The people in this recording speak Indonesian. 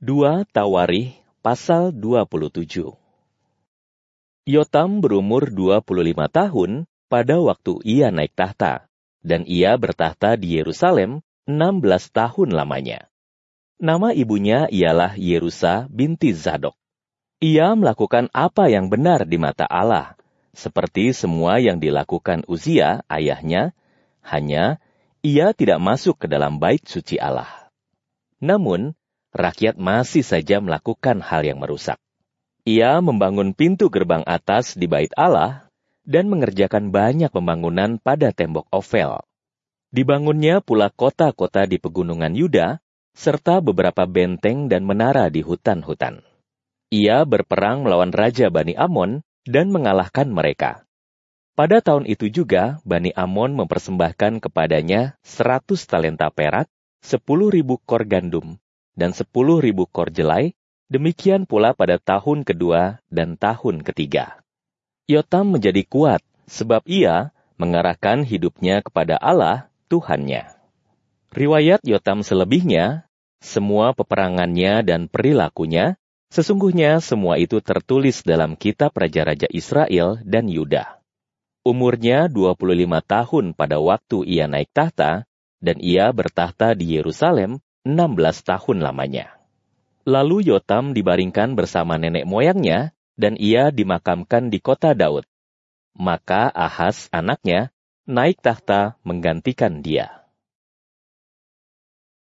2 Tawarikh pasal 27. Yotam berumur 25 tahun pada waktu ia naik tahta, dan ia bertahta di Yerusalem 16 tahun lamanya. Nama ibunya ialah Yerusa binti Zadok. Ia melakukan apa yang benar di mata Allah, seperti semua yang dilakukan Uzia, ayahnya, hanya ia tidak masuk ke dalam bait suci Allah. Namun, rakyat masih saja melakukan hal yang merusak. Ia membangun pintu gerbang atas di bait Allah dan mengerjakan banyak pembangunan pada tembok Ofel. Dibangunnya pula kota-kota di pegunungan Yuda, serta beberapa benteng dan menara di hutan-hutan. Ia berperang melawan Raja Bani Amon dan mengalahkan mereka. Pada tahun itu juga, Bani Amon mempersembahkan kepadanya 100 talenta perak, 10.000 kor gandum, dan 10.000 kor jelai, demikian pula pada tahun kedua dan tahun ketiga. Yotam menjadi kuat, sebab ia mengarahkan hidupnya kepada Allah, Tuhannya. Riwayat Yotam selebihnya, semua peperangannya dan perilakunya, sesungguhnya semua itu tertulis dalam kitab Raja-Raja Israel dan Yuda. Umurnya 25 tahun pada waktu ia naik tahta, dan ia bertahta di Yerusalem 16 tahun lamanya. Lalu Yotam dibaringkan bersama nenek moyangnya, dan ia dimakamkan di kota Daud. Maka Ahaz, anaknya, naik tahta menggantikan dia.